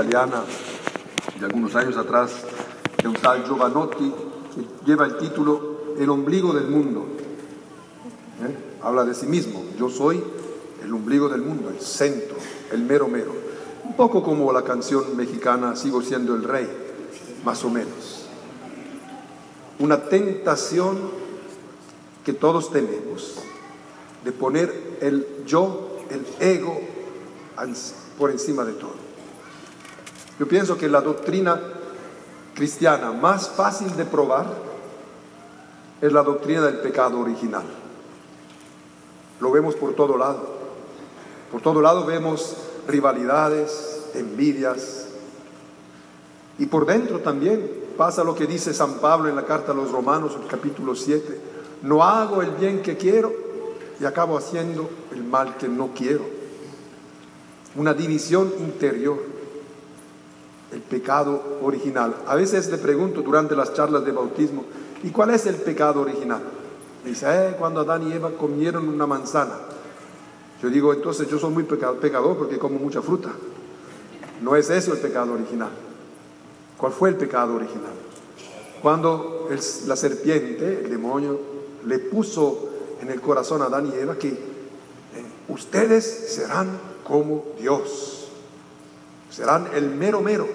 italiana de algunos años atrás de un tal Giovanotti, que lleva el título El ombligo del mundo. Habla de sí mismo: yo soy el ombligo del mundo, el centro, el mero mero. Un poco como la canción mexicana Sigo siendo el rey, más o menos. Una tentación que todos tenemos de poner el yo, el ego, por encima de todo. Yo pienso que la doctrina cristiana más fácil de probar es la doctrina del pecado original. Lo vemos por todo lado. Por todo lado vemos rivalidades, envidias. Y por dentro también pasa lo que dice San Pablo en la carta a los Romanos, el capítulo 7. No hago el bien que quiero y acabo haciendo el mal que no quiero. Una división interior, el pecado original. A veces le pregunto durante las charlas de bautismo: ¿y cuál es el pecado original? Me dice: cuando Adán y Eva comieron una manzana. Yo digo: entonces yo soy muy pecador porque como mucha fruta. No es eso el pecado original. ¿Cuál fue el pecado original? Cuando la serpiente, el demonio, le puso en el corazón a Adán y Eva que ustedes serán como Dios, serán el mero mero,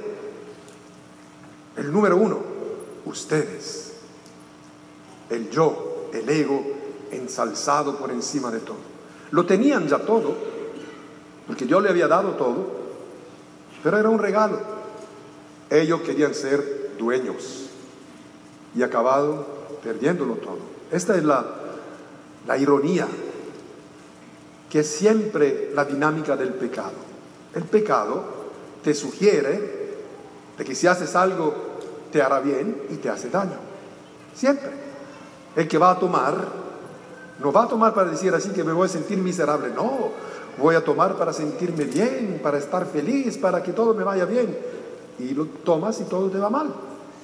el número uno, ustedes, el yo, el ego ensalzado por encima de todo. Lo tenían ya todo, porque Dios le había dado todo, pero era un regalo. Ellos querían ser dueños y acabaron perdiéndolo todo. Esta es la ironía, que es siempre la dinámica del pecado. El pecado te sugiere de que si haces algo te hará bien y te hace daño. Siempre. El que va a tomar, no va a tomar para decir así que me voy a sentir miserable. No, voy a tomar para sentirme bien, para estar feliz, para que todo me vaya bien. Y lo tomas y todo te va mal.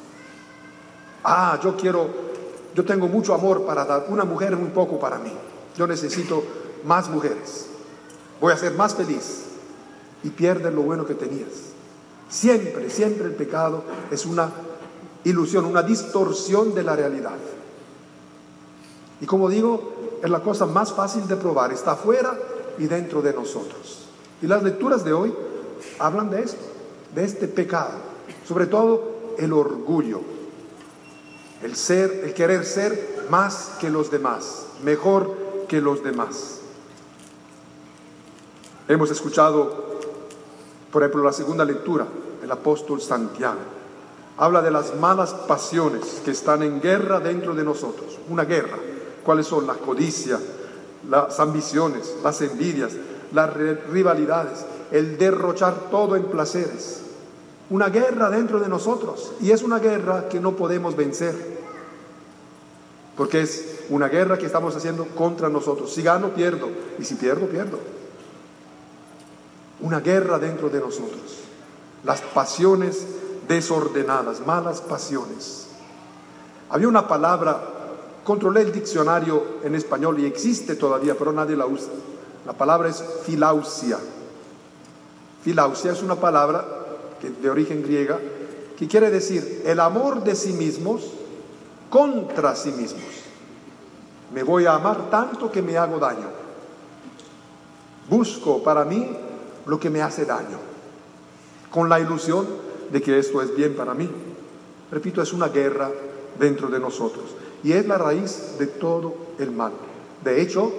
Yo tengo mucho amor para dar. Una mujer es muy poco para mí. Yo necesito más mujeres. Voy a ser más feliz. Y pierdes lo bueno que tenías. Siempre, siempre el pecado es una ilusión, una distorsión de la realidad. Y como digo, es la cosa más fácil de probar. Está afuera y dentro de nosotros. Y las lecturas de hoy hablan de esto, de este pecado. Sobre todo el orgullo. El querer ser más que los demás, mejor que los demás. Hemos escuchado, por ejemplo, la segunda lectura, el apóstol Santiago. Habla de las malas pasiones que están en guerra dentro de nosotros. Una guerra. ¿Cuáles son? La codicia, las ambiciones, las envidias, las rivalidades, el derrochar todo en placeres. Una guerra dentro de nosotros, y es una guerra que no podemos vencer, porque es una guerra que estamos haciendo contra nosotros. Si gano, pierdo, y si pierdo, pierdo. Una guerra dentro de nosotros. Las pasiones desordenadas, malas pasiones. Había una palabra, controlé el diccionario en español y existe todavía, pero nadie la usa. La palabra es filausia. Filausia es una palabra de origen griega, que quiere decir el amor de sí mismos contra sí mismos. Me voy a amar tanto que me hago daño. Busco para mí lo que me hace daño, con la ilusión de que esto es bien para mí. Repito, es una guerra dentro de nosotros y es la raíz de todo el mal. De hecho,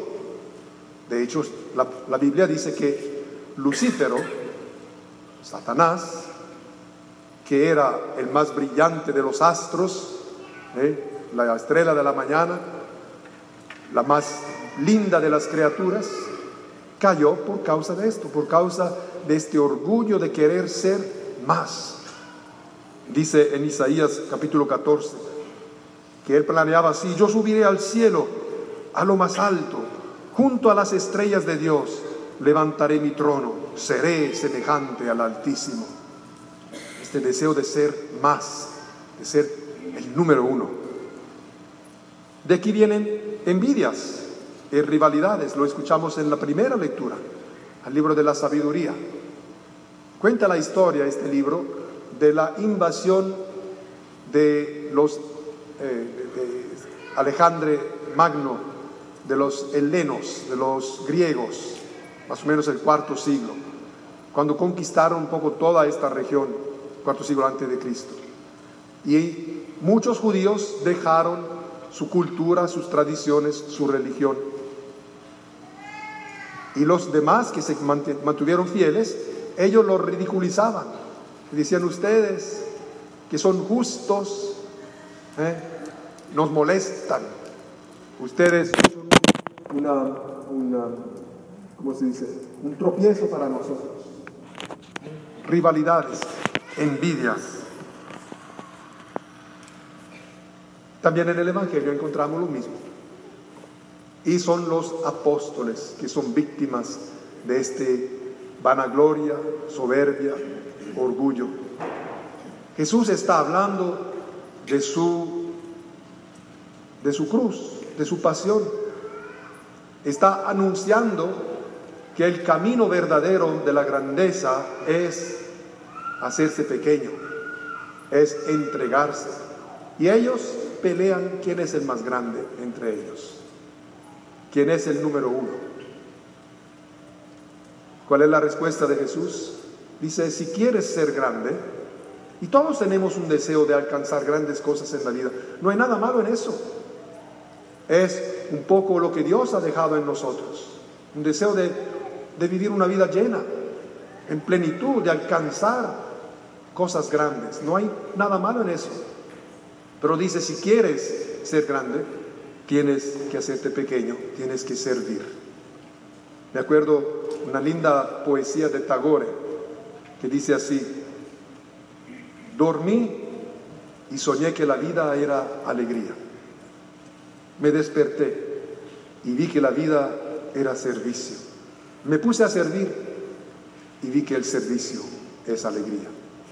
la Biblia dice que Lucífero, Satanás, que era el más brillante de los astros, la estrella de la mañana, la más linda de las criaturas, cayó por causa de esto, por causa de este orgullo de querer ser más. Dice en Isaías capítulo 14 que él planeaba así: yo subiré al cielo, a lo más alto, junto a las estrellas de Dios, levantaré mi trono, seré semejante al Altísimo. Este deseo de ser más, de ser el número uno. De aquí vienen envidias y rivalidades. Lo escuchamos en la primera lectura, al libro de la sabiduría. Cuenta la historia, este libro, de la invasión de los de Alejandro Magno, de los helenos, de los griegos, más o menos el IV siglo, cuando conquistaron un poco toda esta región, IV siglo antes de Cristo. Y muchos judíos dejaron su cultura, sus tradiciones, su religión. Y los demás que se mantuvieron fieles, ellos los ridiculizaban. Decían: ustedes que son justos, nos molestan. Ustedes son ¿cómo se dice? Un tropiezo para nosotros. Rivalidades, envidias. También en el Evangelio encontramos lo mismo. Y son los apóstoles que son víctimas de este vanagloria, soberbia, orgullo. Jesús está hablando de su cruz, de su pasión. Está anunciando que el camino verdadero de la grandeza es hacerse pequeño, es entregarse. Y ellos pelean quién es el más grande entre ellos, quién es el número uno. ¿Cuál es la respuesta de Jesús? Dice: si quieres ser grande, y todos tenemos un deseo de alcanzar grandes cosas en la vida, no hay nada malo en eso. Es un poco lo que Dios ha dejado en nosotros, un deseo de vivir una vida llena, en plenitud, de alcanzar cosas grandes. No hay nada malo en eso. Pero dice: si quieres ser grande, tienes que hacerte pequeño, tienes que servir. Me acuerdo una linda poesía de Tagore que dice así: dormí y soñé que la vida era alegría. Me desperté y vi que la vida era servicio. Me puse a servir y vi que el servicio es alegría.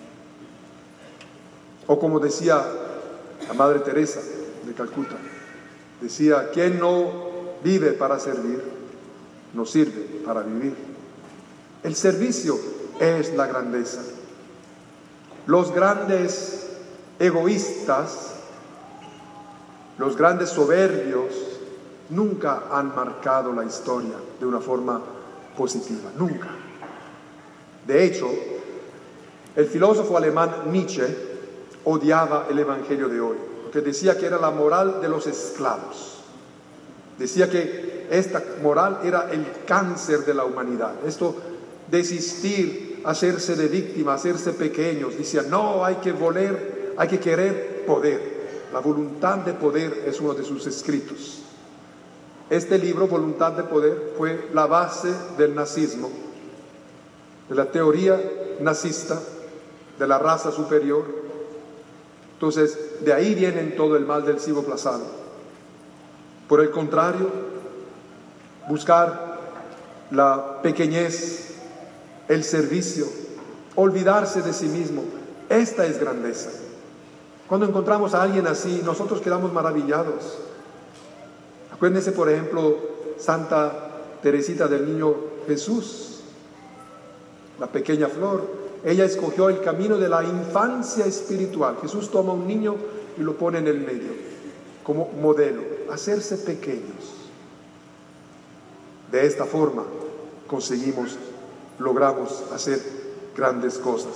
O como decía la Madre Teresa de Calcuta, decía: quien no vive para servir, no sirve para vivir. El servicio es la grandeza. Los grandes egoístas, los grandes soberbios, nunca han marcado la historia de una forma positiva, nunca. De hecho, el filósofo alemán Nietzsche odiaba el Evangelio de hoy, porque decía que era la moral de los esclavos. Decía que esta moral era el cáncer de la humanidad. Esto, desistir, hacerse de víctima, hacerse pequeños. Decía: no, hay que querer poder. La voluntad de poder es uno de sus escritos. Este libro, Voluntad de Poder, fue la base del nazismo, de la teoría nazista, de la raza superior. Entonces, de ahí viene todo el mal del siglo pasado. Por el contrario, buscar la pequeñez, el servicio, olvidarse de sí mismo, esta es grandeza. Cuando encontramos a alguien así, nosotros quedamos maravillados. Acuérdense, por ejemplo, Santa Teresita del Niño Jesús, la pequeña flor. Ella escogió el camino de la infancia espiritual. Jesús toma a un niño y lo pone en el medio, como modelo, hacerse pequeños. De esta forma logramos hacer grandes cosas.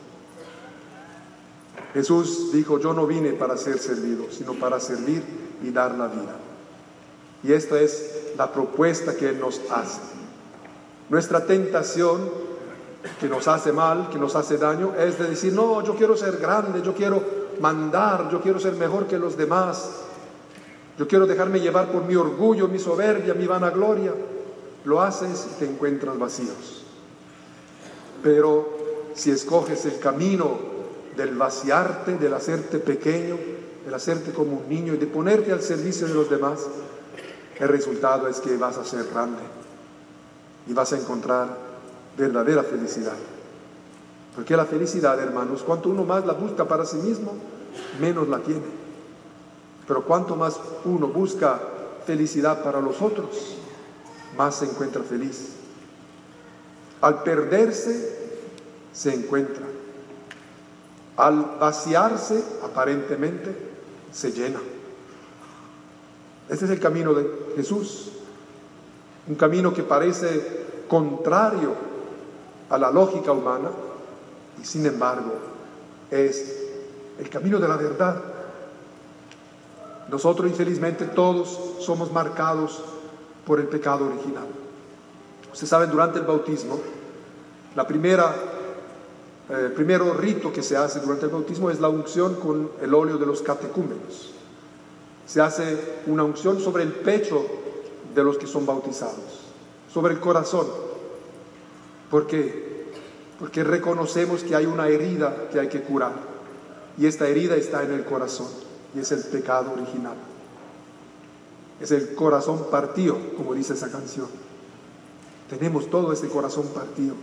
Jesús dijo: yo no vine para ser servido, sino para servir y dar la vida. Y esta es la propuesta que Él nos hace. Nuestra tentación, que nos hace mal, que nos hace daño, es de decir: no, yo quiero ser grande, yo quiero mandar, yo quiero ser mejor que los demás, yo quiero dejarme llevar por mi orgullo, mi soberbia, mi vanagloria. Lo haces y te encuentras vacíos. Pero si escoges el camino del vaciarte, del hacerte pequeño, del hacerte como un niño y de ponerte al servicio de los demás, el resultado es que vas a ser grande y vas a encontrar verdadera felicidad. Porque la felicidad, hermanos, cuanto uno más la busca para sí mismo, menos la tiene. Pero cuanto más uno busca felicidad para los otros, más se encuentra feliz. Al perderse se encuentra. Al vaciarse, aparentemente, se llena. Este es el camino de Jesús. Un camino que parece contrario a la lógica humana y sin embargo es el camino de la verdad. Nosotros infelizmente todos somos marcados por el pecado original. Ustedes saben, durante el bautismo, el primero rito que se hace durante el bautismo es la unción con el óleo de los catecúmenos. Se hace una unción sobre el pecho de los que son bautizados, sobre el corazón. ¿Por qué? Porque reconocemos que hay una herida que hay que curar, y esta herida está en el corazón, y es el pecado original. Es el corazón partido, como dice esa canción. Tenemos todo ese corazón partido.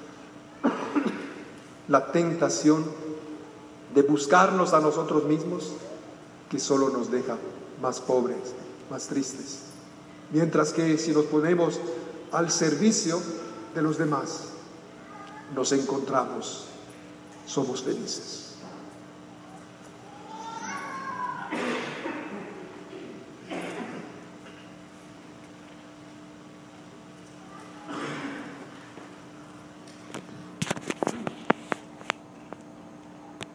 La tentación de buscarnos a nosotros mismos, que solo nos deja más pobres, más tristes. Mientras que si nos ponemos al servicio de los demás, nos encontramos, somos felices.